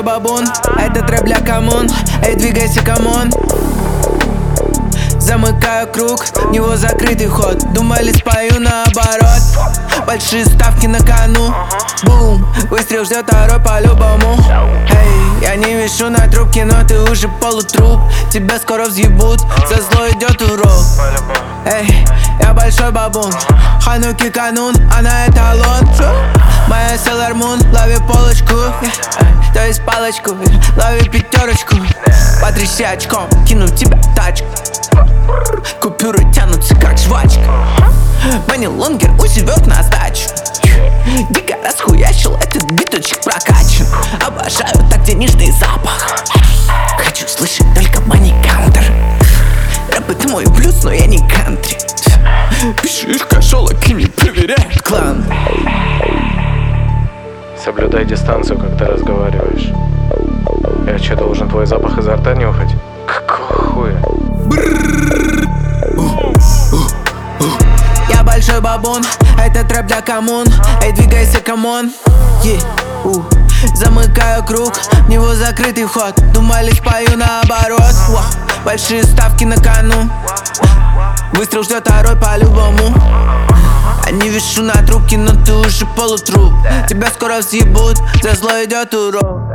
большой бабун, это трэп для коммун. Эй, двигайся, камон. Замыкаю круг, в него закрытый ход. Думали, спою наоборот. Большие ставки на кону. Бум, выстрел ждет второй по-любому. Эй, я не вешу на трубке, но ты уже полутруп. Тебя скоро взъебут, за зло идет урок. Эй, я большой бабун, Хануки канун, она эталон. Моя Sailor Moon, лови полочку, то есть палочку, лови пятерочку. Потряси очком, кину в тебя тачку. Купюры тянутся как жвачка. Мани Лонгер живет на сдачу. Дико расхуячил, этот биточек прокачан. Обожаю так денежный запах. Хочу слышать только Мани Кантер. Рэп это мой блюз, но я не кантри. Пишешь кошелок и не проверяют клан. Соблюдай дистанцию, когда разговариваешь. Я что, должен твой запах изо рта нюхать? Какого хуя? Я большой бабун, это трэп для коммун. Эй, двигайся, камон. Замыкаю круг, в него закрытый ход. Думали, спою наоборот. Большие ставки на кону. Выстрел ждет второй по-любому. Не вешу на трубке, но ты уже полутруп. Тебя скоро взъебут, за зло идет урок.